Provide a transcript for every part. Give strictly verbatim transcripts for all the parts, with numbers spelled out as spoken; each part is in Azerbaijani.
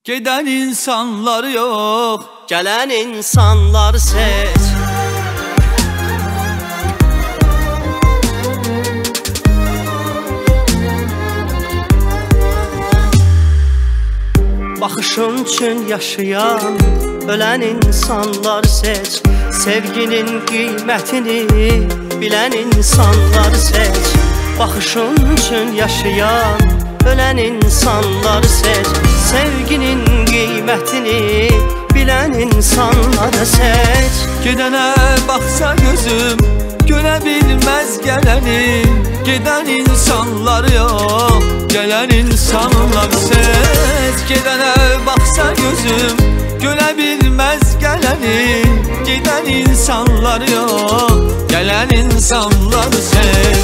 Geden insanlar yok, gelen insanlar seç. Baxışın üçün yaşayan, ölen insanlar seç. Sevginin qiymətini bilən insanlar seç. Baxışın üçün yaşayan, ölen insanlar seç. Sevginin qiymətini bilən insanlar seç. Gedənə baxsa gözüm, görə bilməz gələni. Gedən insanlar yox, gələn insanlar seç. Gedənə baxsa gözüm, görə bilməz gələni. Gedən insanlar yox, gələn insanlar seç.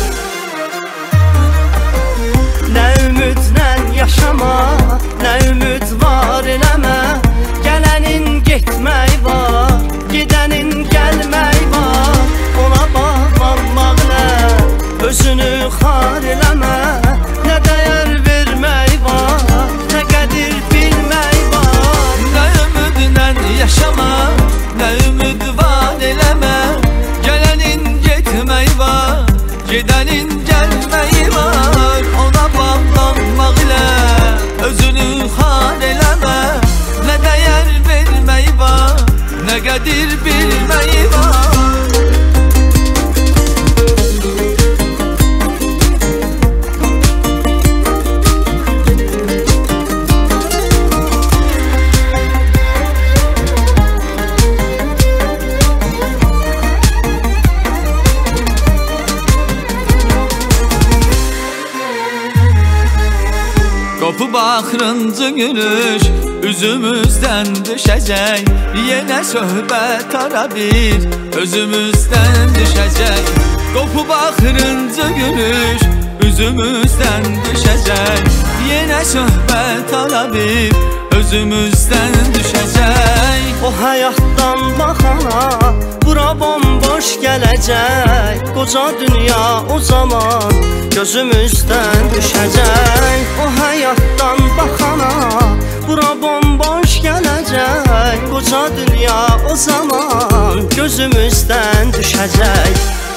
Nə ümidlə yaşama, nə ümid var eləmə. Gələnin getmək var, gedənin gəlmək var. Ona bağlanmaqla özünü xar eləmə. Nə dəyər vermək var, nə qədir bilmək var. Nə ümidlə yaşama, nə ümid var eləmə. Gələnin getmək var, gedənin gəlmək var. Ona bağlanmaq ilə özünü xar eləmə. Nə dəyər vermək var, nə qədir bilmək var. Qopub axırıncı gülüş üzümüzdən düşəcək. Yenə söhbət ara bir özümüzdən düşəcək. Qopub axırıncı gülüş üzümüzdən düşəcək. Yenə söhbət ara bir özümüzdən düşəcək. O həyatdan baxana bura bomboş gələcək. Qoca dünya o zaman gözümüzdən düşəcək. O həyatdan baxana bura bomboş gələcək. Qoca dünya o zaman gözümüzdən düşəcək.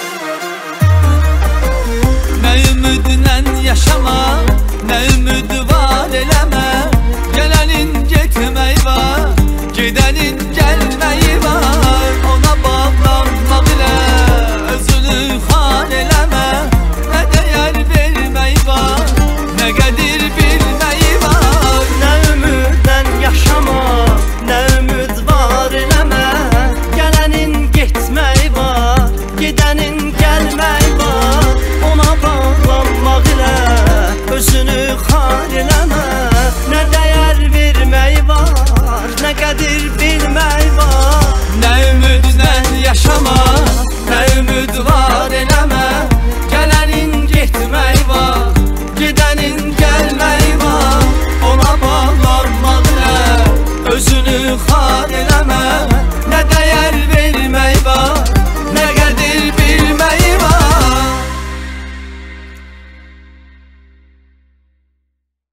Nə ümidlə yaşama, nə ümid var eləmə. Gələnin getmək var, gedənin gəlmək var. Ona bağlanmaq ilə özünü xar eləmə. Nə dəyər vermək var, nə qədir bilmək var. Nə ümidlə yaşama, nə ümid var eləmə. Gələnin getmək var, gedənin gəlmək var. Ona bağlanmaq ilə özünü xar eləmə. Nə dəyər vermək var, nə qədir bilmək var. Nə ümidlə yaşama, nə ümid var eləmə. Gələnin getmək var, gedənin gəlmək var. Ona bağlanmaq ilə özünü xar eləmə.